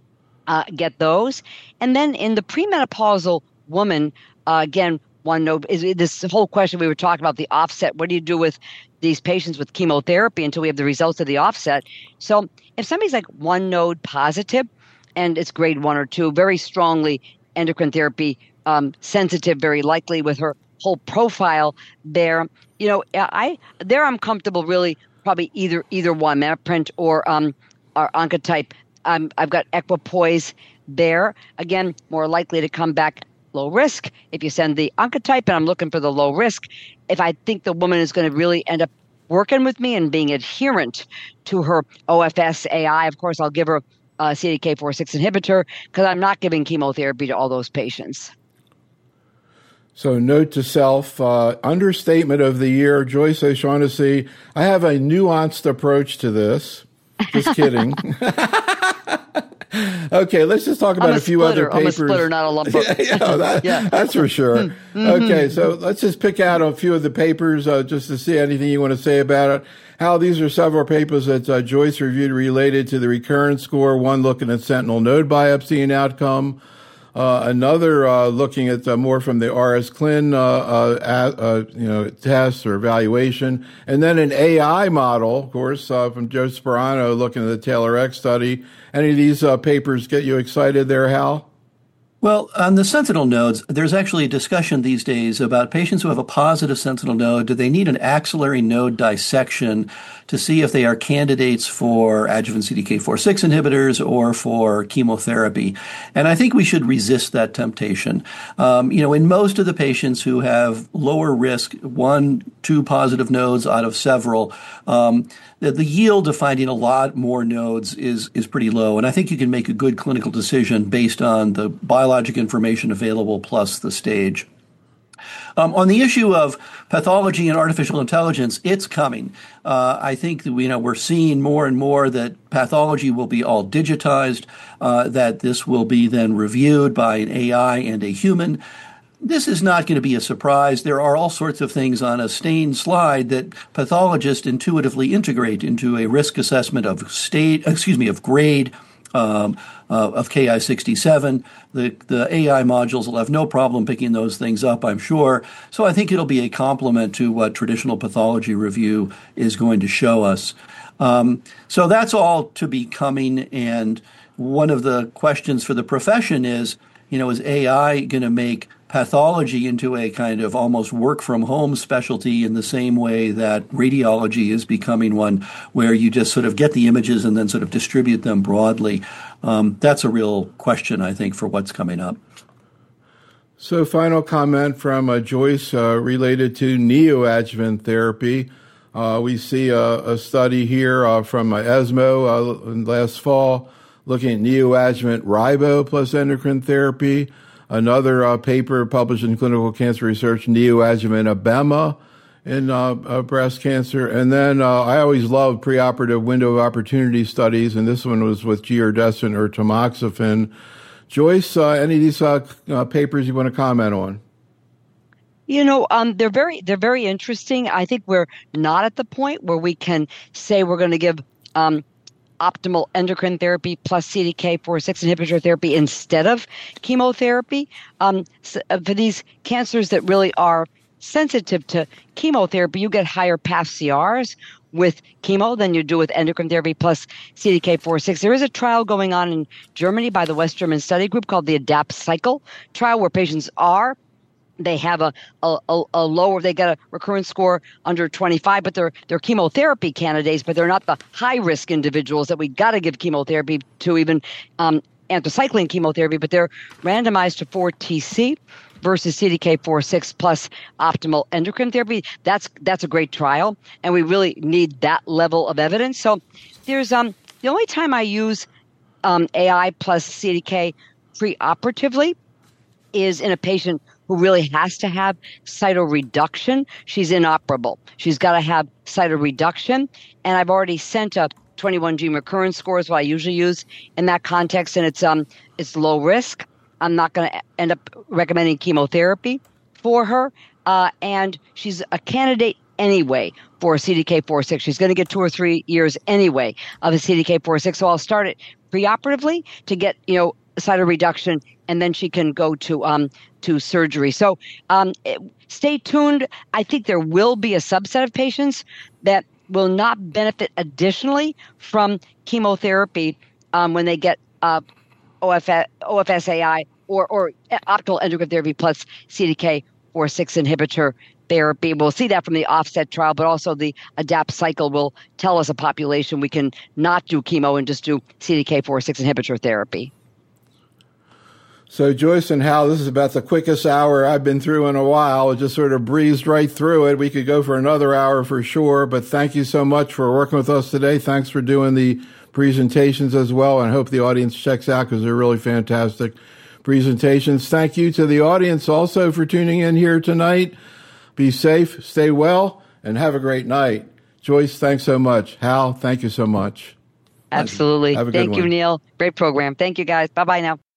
get those, and then in the premenopausal woman, again, one node is this whole question we were talking about the offset. What do you do with these patients with chemotherapy until we have the results of the offset? So if somebody's like one node positive and it's grade 1 or 2, very strongly endocrine therapy sensitive, very likely with her whole profile there. I'm comfortable really probably either one, MammaPrint or Oncotype. I've got equipoise there. Again, more likely to come back low risk if you send the Oncotype, and I'm looking for the low risk. If I think the woman is going to really end up working with me and being adherent to her OFSAI, of course, I'll give her CDK4/6 inhibitor because I'm not giving chemotherapy to all those patients. So note to self, understatement of the year, Joyce O'Shaughnessy. I have a nuanced approach to this. Just kidding. Okay, let's just talk about a few other papers. I'm a splitter, not a lumper. That's for sure. Okay, so let's just pick out a few of the papers just to see anything you want to say about it. Hal, these are several papers that Joyce reviewed related to the recurrence score, one looking at sentinel node biopsy and outcome, another looking at more from the RS-Clin test or evaluation, and then an AI model, of course, from Joe Sperano looking at the TAILOR-X study. Any of these papers get you excited there, Hal? Well, on the sentinel nodes, there's actually a discussion these days about patients who have a positive sentinel node. Do they need an axillary node dissection to see if they are candidates for adjuvant CDK4/6 inhibitors or for chemotherapy? And I think we should resist that temptation. In most of the patients who have lower risk, 1-2 positive nodes out of several, the yield of finding a lot more nodes is pretty low. And I think you can make a good clinical decision based on the biologic information available plus the stage. On the issue of pathology and artificial intelligence, it's coming. I think that we're seeing more and more that pathology will be all digitized, that this will be then reviewed by an AI and a human. This is not going to be a surprise. There are all sorts of things on a stained slide that pathologists intuitively integrate into a risk assessment of grade, of Ki-67. The AI modules will have no problem picking those things up, I'm sure. So I think it'll be a complement to what traditional pathology review is going to show us. So that's all to be coming. And one of the questions for the profession is AI going to make pathology into a kind of almost work-from-home specialty in the same way that radiology is becoming one where you just sort of get the images and then sort of distribute them broadly? That's a real question, I think, for what's coming up. So final comment from Joyce related to neoadjuvant therapy. We see a study here from ESMO last fall looking at neoadjuvant ribo plus endocrine therapy. Another paper published in Clinical Cancer Research, neoadjuvant abema in breast cancer. And then I always love preoperative window of opportunity studies, and this one was with giredestrant or tamoxifen. Joyce, any of these papers you want to comment on? They're very interesting. I think we're not at the point where we can say we're going to give optimal endocrine therapy plus CDK4/6 inhibitor therapy instead of chemotherapy. For these cancers that really are sensitive to chemotherapy, you get higher path CRs with chemo than you do with endocrine therapy plus CDK4/6. There is a trial going on in Germany by the West German Study Group called the ADAPT Cycle trial, where patients they have a lower, they get a recurrence score under 25, but they're chemotherapy candidates, but they're not the high risk individuals that we got to give chemotherapy to, even anthracycline chemotherapy, but they're randomized to 4TC versus CDK4/6 plus optimal endocrine therapy. That's a great trial, and we really need that level of evidence. So there's the only time I use AI plus CDK preoperatively is in a patient who really has to have cytoreduction. She's inoperable. She's got to have cytoreduction. And I've already sent a 21 gene recurrence score is what I usually use in that context, and it's low risk. I'm not going to end up recommending chemotherapy for her, and she's a candidate anyway for CDK4/6. She's going to get 2 or 3 years anyway of a CDK4/6. So I'll start it preoperatively to get cytoreduction, and then she can go to surgery. So stay tuned. I think there will be a subset of patients that will not benefit additionally from chemotherapy when they get OFSAI or optimal endocrine therapy plus CDK4/6 inhibitor therapy. We'll see that from the OFFSET trial, but also the ADAPT cycle will tell us a population we can not do chemo and just do CDK4/6 inhibitor therapy. So Joyce and Hal, this is about the quickest hour I've been through in a while. It just sort of breezed right through it. We could go for another hour for sure, but thank you so much for working with us today. Thanks for doing the presentations as well, and I hope the audience checks out because they're really fantastic presentations. Thank you to the audience also for tuning in here tonight. Be safe, stay well, and have a great night. Joyce, thanks so much. Hal, thank you so much. Absolutely. Have a good one. Thank you, Neil. Great program. Thank you, guys. Bye-bye now.